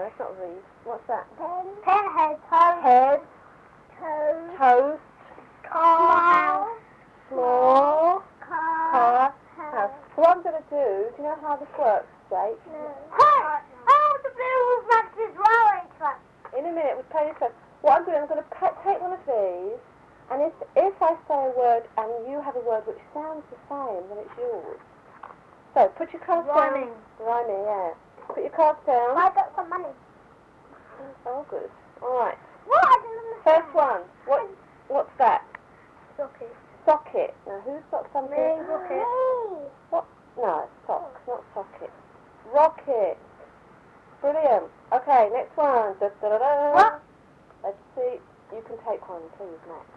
that's not read. What's that? Pen. Pen, head, toast. Head. Toast. Toast. Car. Small. Car. House. So what I'm going to do you know how this works, Jake? No. Hey! Oh, the blue matches rolling truck. In a minute, we'll tell you so. What I'm doing, I'm going to take one of these, and if I say a word and you have a word which sounds the same, then it's yours. So, put your cards Rhyming. down. Rhyming, yeah. Put your cards down. I got some money. Oh, good. All right. What? I didn't First understand. one. What's that? Socket. Socket. Now, who's got something? Me. Rocket. Me. What? No, sock, not socket. Rocket. Brilliant. Okay, next one. Da, da, da, da. What? Let's see. You can take one, please, next.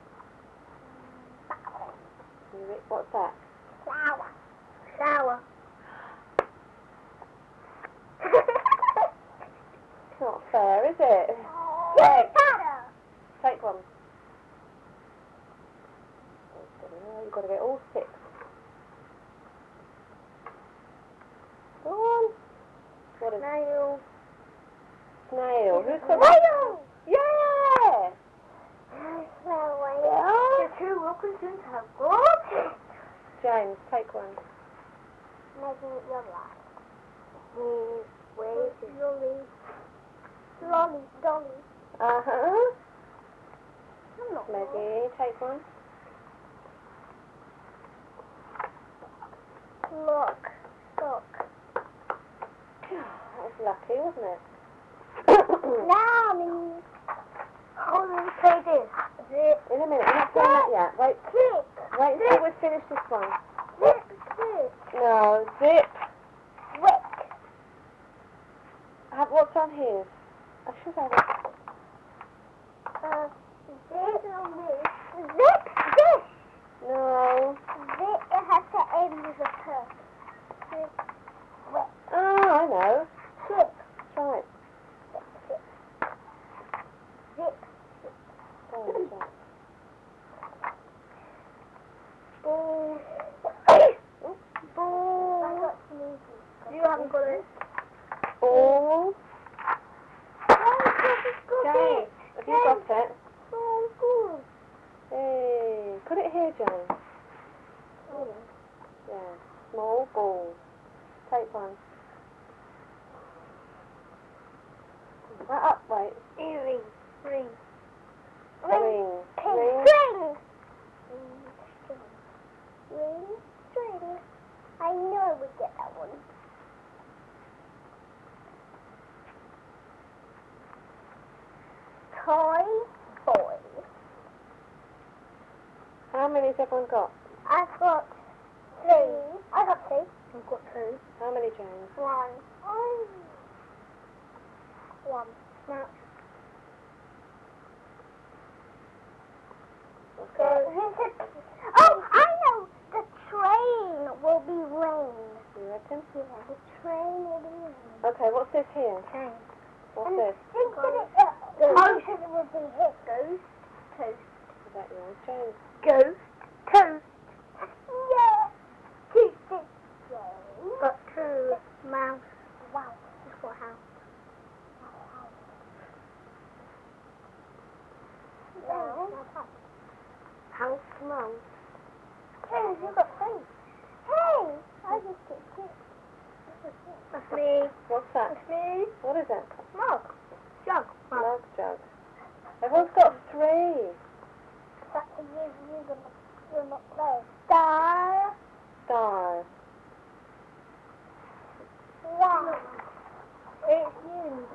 What's that? Shower. Shower. It's not fair, is it? Yes. Take one. You've got to get all 6. Go on. What is Snail. Snail? Who's got Whale. Yeah! The 2 Wilkinsons have got James, take one. making it your life. Where is it? Lolly. Lolly. Dolly. Uh-huh. I'm not Maggie, take one. Look. Look. That was lucky, wasn't it? Now me. Oh, let me play this. Zip. In a minute, we're not playing that yet. Wait until we've finished this one. Zip. Zip. No, zip. Wick. What's on his? I should have it. Zip on this. Zip. Zip. No. Zip. It has to end with a P. Zip. Wick. Oh, I know. Zip. That's right. Zip. Oh, that's right. Ball. Ball. You haven't got it. Ball. James, James, have you got it? Oh, good. Hey, put it here, James. Yeah. Small ball. Take one. Right up, wait. Earring. Ring. Ring. Ring. String. Ring. String. I knew I would get that one. Toy. Boy. How many has everyone got? I've got 3. I got 2. I've got 2. How many, James? 1. Oh. 1. Now. Okay. Oh, I know! The train will be rain. You reckon? Yeah, the train will be rain. Okay, what's this here? Train. What's And this? think that it will be hit. Ghost. Toast. Is that yours, James? Ghost. Toast. Yeah. Toast. Yeah. Got 2. Mouse. Wow. Just got house. House mouse. James, you got 3. Hey! I just get 6. That's me. What's that? That's me. What is it? Mug. Jug. Mug. Mug jug. Everyone's got 3. That's a you're not play. Star. Star. Wow. It's you.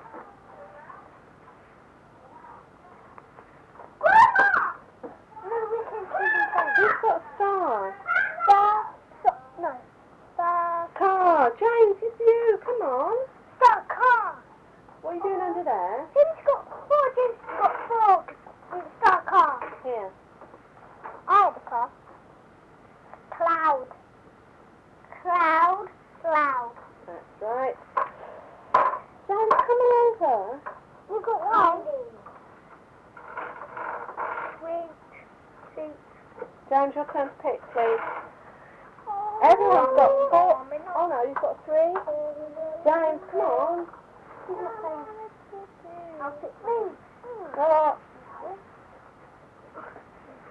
Grandma! No, we can see the Who's got star? Star. No. Star. Car. James, it's you. Come on. Star car. What are you doing under there? James got 4. James got 4. It's star car. Here. I have a car. Cloud. Cloud. Cloud. That's right. James, come on over. You got 1. Sweet. Sweet. James, your turn to pick, please. Everyone's got 4. Oh no, you've got 3. James, come on. I'll pick me. Oh.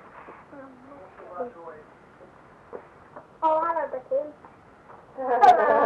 Oh, hello, Becky.